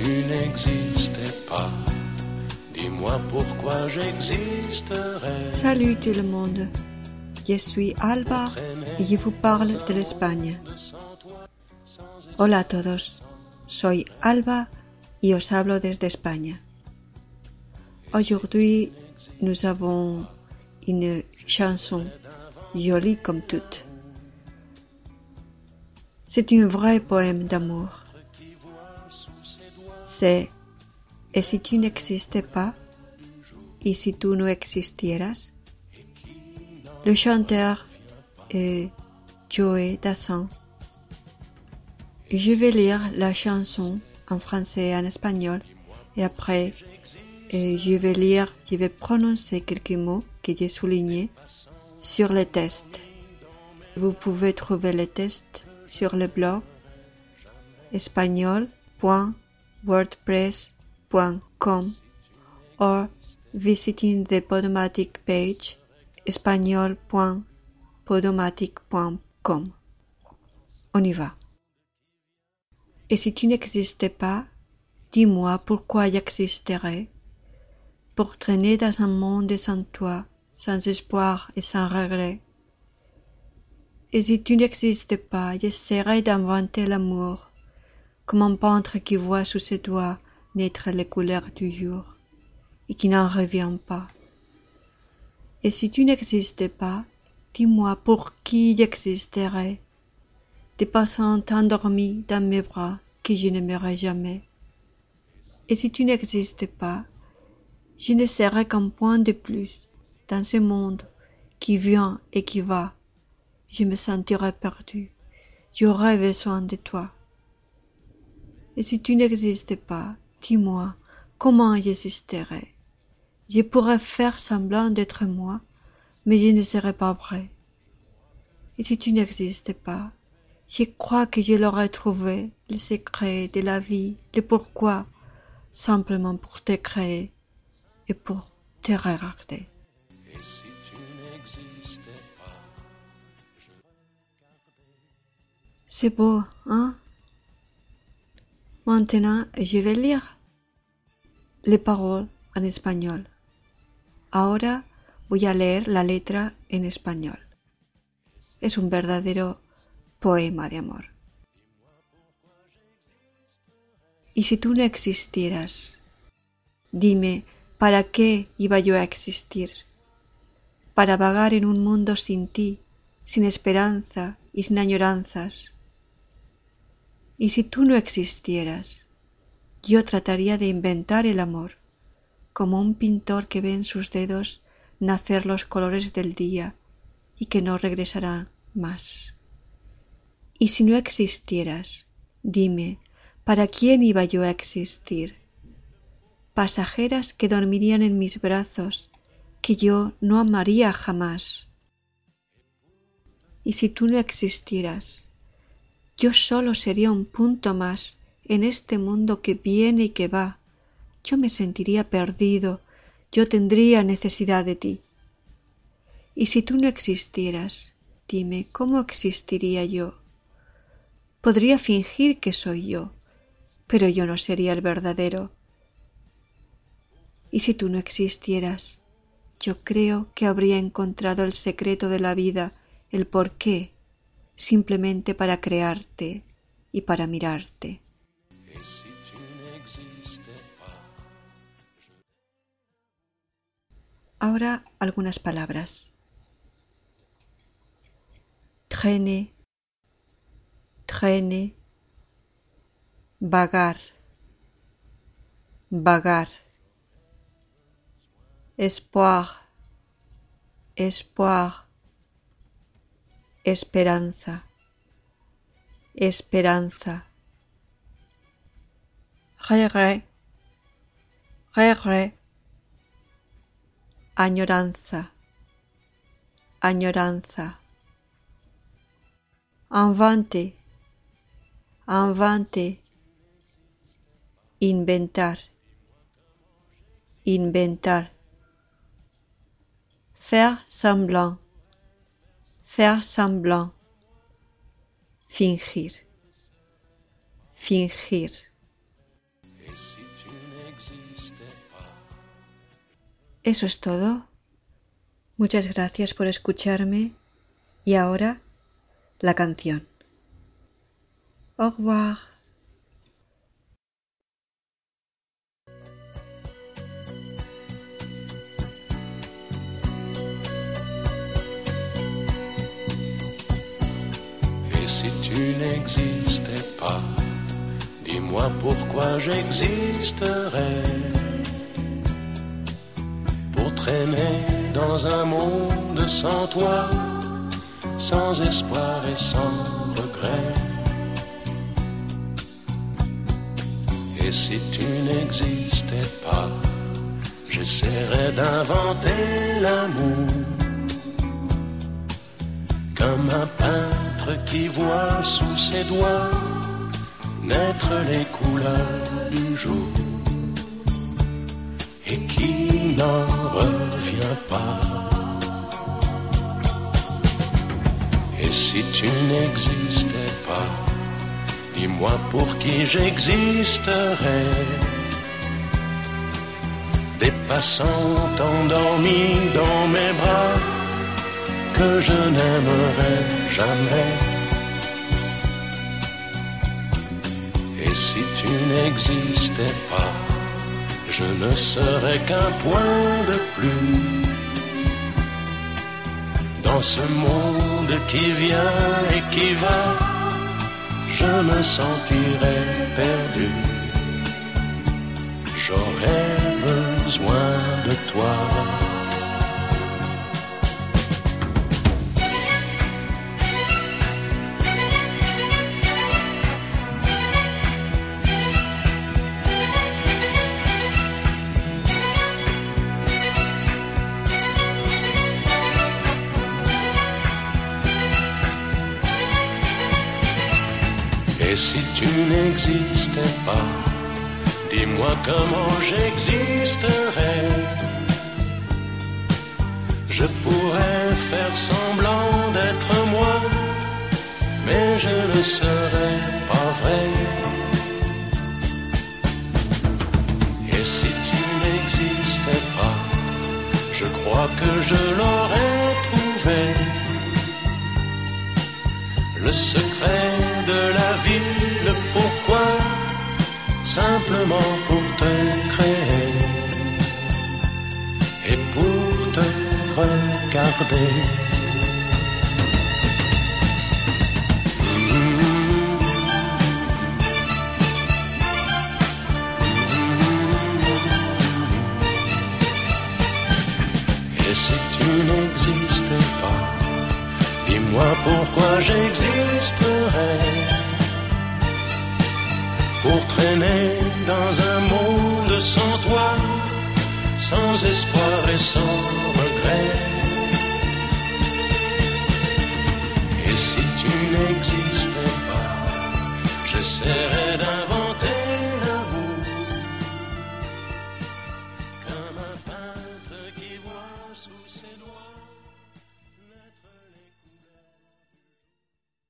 n'existais pas, dis-moi pourquoi j'existerais. Salut tout le monde, je suis Alba y je vous parle de l'Espagne. Hola a todos, soy Alba y os hablo desde España. Aujourd'hui, nous avons une chanson jolie comme toute. C'est un vrai poème d'amour. C'est « Et si tu n'existais pas, et si tu no existieras ?» Le chanteur est Joey Dassin. Je vais lire la chanson en français et en espagnol et après je vais prononcer quelques mots que j'ai soulignés sur les tests. Vous pouvez trouver les tests sur le blog espagnol.wordpress.com or visiting the Podomatic page espagnol.podomatic.com. On y va. Et si tu n'existais pas, dis-moi pourquoi j'existerais, pour traîner dans un monde sans toi, sans espoir et sans regret. Et si tu n'existais pas, j'essaierais d'inventer l'amour, comme un peintre qui voit sous ses doigts naître les couleurs du jour, et qui n'en revient pas. Et si tu n'existais pas, dis-moi pour qui j'existerais, des passants endormis dans mes bras que je n'aimerais jamais. Et si tu n'existais pas, je ne serais qu'un point de plus dans ce monde qui vient et qui va. Je me sentirais perdu, j'aurais besoin de toi. Et si tu n'existais pas, dis-moi comment j'existerais. Je pourrais faire semblant d'être moi, mais je ne serais pas vrai. Et si tu n'existais pas, je crois que je l'aurais trouvé, le secret de la vie, le pourquoi, simplement pour te créer et pour te regarder. Et si tu n'existais pas, je regardais. C'est beau, hein? Maintenant, je vais lire les paroles en espagnol. Ahora voy a leer la letra en español. Es un verdadero poema de amor. Y si tú no existieras, dime, ¿para qué iba yo a existir? Para vagar en un mundo sin ti, sin esperanza y sin añoranzas. Y si tú no existieras, yo trataría de inventar el amor, como un pintor que ve en sus dedos nacer los colores del día y que no regresarán más. Y si no existieras, dime, ¿para quién iba yo a existir? Pasajeras que dormirían en mis brazos, que yo no amaría jamás. Y si tú no existieras, yo solo sería un punto más en este mundo que viene y que va. Yo me sentiría perdido, yo tendría necesidad de ti. Y si tú no existieras, dime, ¿cómo existiría yo? Podría fingir que soy yo, pero yo no sería el verdadero. Y si tú no existieras, yo creo que habría encontrado el secreto de la vida, el porqué, simplemente para crearte y para mirarte. Ahora algunas palabras. Traîner, traîner, vagar, vagar. Espoir, espoir, esperanza, esperanza. Regret, regret. Añoranza, añoranza. Inventer, inventer. Inventar, inventar. Faire semblant, faire semblant. Fingir, fingir. Eso es todo. Muchas gracias por escucharme. Y ahora, la canción. Au revoir. Et si tu n'existais pas, dis-moi pourquoi j'existerais. Pour traîner dans un monde sans toi, sans espoir et sans regret. Et si tu n'existais pas, j'essaierais d'inventer l'amour, comme un peintre qui voit sous ses doigts naître les couleurs du jour et qui n'en revient pas. Et si tu n'existais pas, dis-moi pour qui j'existerais. Des passants endormis dans mes bras que je n'aimerais jamais. Et si tu n'existais pas, je ne serais qu'un point de plus dans ce monde qui vient et qui va. Je me sentirais perdu. J'aurais besoin de toi. Et si tu n'existais pas, dis-moi comment j'existerais. Je pourrais faire semblant d'être moi, mais je ne serais pas vrai. Et si tu n'existais pas, je crois que je l'aurais trouvé. Le secret de la vie, le pourquoi, simplement pour te créer et pour te regarder. Et si tu n'existais pas, dis-moi pourquoi j'existerais. Pour traîner dans un monde sans toi, sans espoir et sans regret. Et si tu n'existais pas, j'essaierais d'un